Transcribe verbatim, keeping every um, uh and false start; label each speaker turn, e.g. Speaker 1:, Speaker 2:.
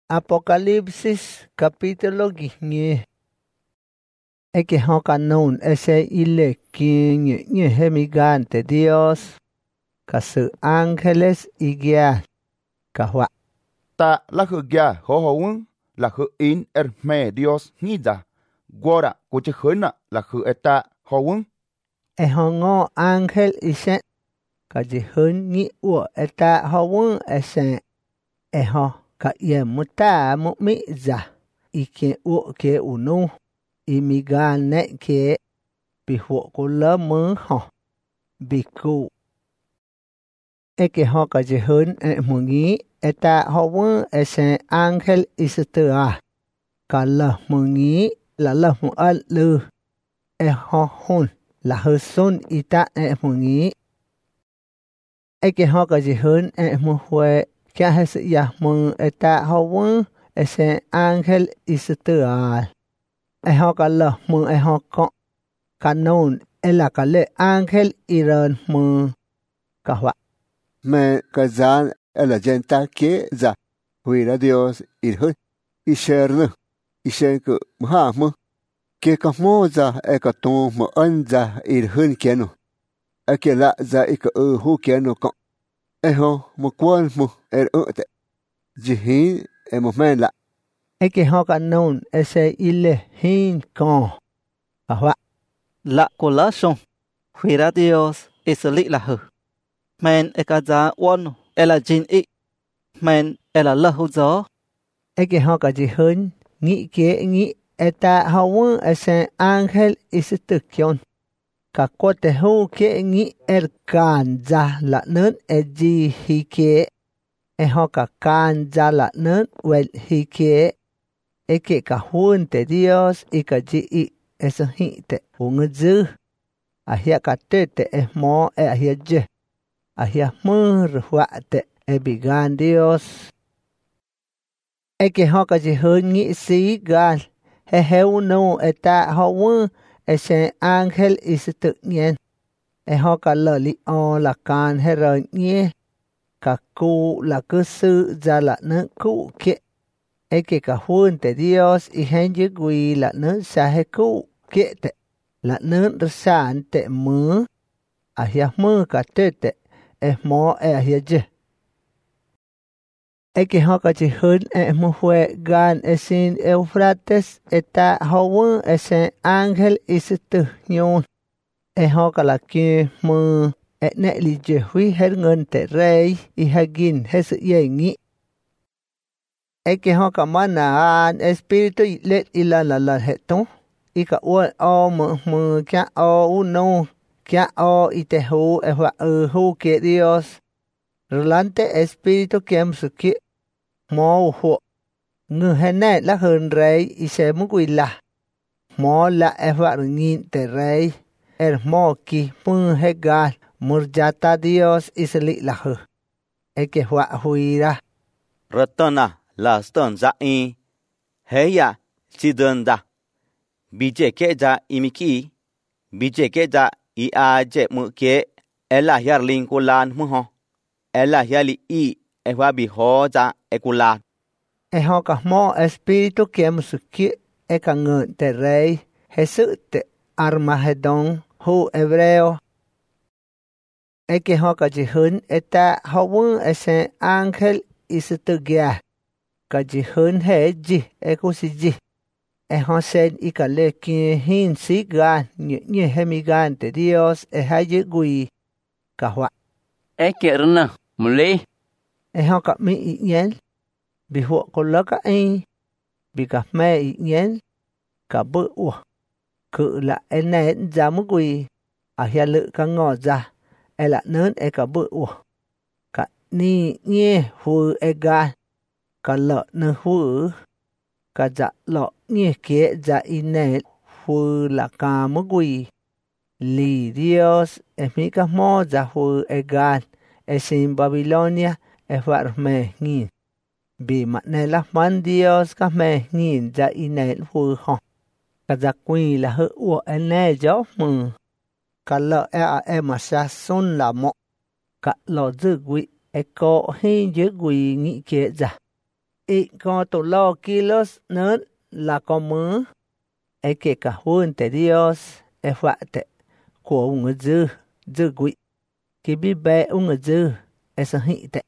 Speaker 1: Apocalipsis capítulo quince. Es que ho canon ese ile quien nye hemigante Dios. Cả sự ángeles y guía. Cả họa.
Speaker 2: Ta la khử gia ho ho un la khử in er me Dios nida. Guora ku che khuna la khử eta ho un.
Speaker 1: E ho ngo ángel isen. Cả chỉ hơn nhị ủa eta ho un esen. E ho cả ye muta mu mi za. I ke ủa ke unu. I mi gan ne ke. Bi hộ cô lỡ mơ ho. Bi cụ. E que ho ka je hun e mungi eta ho won esen angel istea ka la mungi la la mu al lu e ho hun la husun ita e mungi e que ho ka je hun e mu hue kya has ya mu eta ho won esen angel istea e ho ka la mu e ho ko kanon e la ka le angel iran mu ka wa
Speaker 3: me kazan la gente que za huira Dios irhun ishernu ishenku mahamu que kamo za e ka ton mo anza irhun kenu akela za ik u hu kenu ko eho mo kwal mo er ute jihin e mo mela
Speaker 1: e que ho kanon ese ile hin kon ahwa
Speaker 4: la colason huira Dios isli la hu men ekaza won ela jin i men ela la hu zo
Speaker 1: e que ho ka ji hun ngi ke ngi eta ha won esen angel istukyon ka ko te hu ke ngi er kan za la nun e ji hi ke e ho ka kan za la nun wel hi ke e que ka hun te Dios i ka ji i eso hi te un zu a hia ka te te e mo e a hia je ahia mur huate e bigan Dios. E que ho ka ji hun ngi si gal he he uno eta ho won ese angel istu nyen e ho ka lo li on la kan he ro nye ka ku la ku su za la ne ku ke e que ka hun te Dios i hen ji gui la ne sa he ku ke te la ne san te mu ahia mu ka te te e mo e ahia je. E que ho ka chi hun e mu hue gan e sin Eufrates eta ho won e sen angel isitu nyon. E ho ka la ki mu e ne li je hui her ngon te rei i hagin hes ye ngi. E que ho ka mana an espiritu let ila la la heton. I ka o o mu mu kya o uno kya o ite hu e hua u hu ke Dios. Rolante espiritu kiem suki mo hu. Ngu hene la hun rei i se mu gui la. Mo la e hua ngin te rei. Er mo ki mun he gal murjata Dios isli la hu. E ke hua huira.
Speaker 4: Rotona la ston za in. Heya chidon da. Bije ke za imiki. Bije ke za i a je mu ke ela hiar ling kulan mu ho ela hiali i e wa bi ho za e kulan
Speaker 1: e ho ka mo espiritu ke musuki e ka ngun te rei Jesus te Armagedon hu hebreo e ke ho ka ji hun eta ho won ese angel isitugia ka ji hun he ji e ku si ji e ho sen i ka le ki hin si gan nye nye hemigan te Dios e ha ye gui ka hua
Speaker 5: e ke rna mule
Speaker 1: e ho ka mi i nyen bi ho ko la ka e bi ka me i nyen ka bu u ku la e ne za mu gui a hia lu ka ngo za e la nun e ka bu u ka ni nye hu e ga ka lo ne hu ka za lo nye ke za ine hu la ka mu gui li Dios e mi ka mo za hu e gan e sin Babilonia e war me ngin bi ma ne la man Dios ka me ngin za ine hu ho ka za kui la hu o e ne jo mu ka lo e a e ma sa sun la mo ka lo zu gui e ko hin je gui ngi ke za ít con tổ lo kilos nớt là con mớ. Ai kể cả hôn tế Dios, ai phạ tế, của ông người dư, dư quỷ. Khi bị bè ông người dư, ai sẽ hị tế.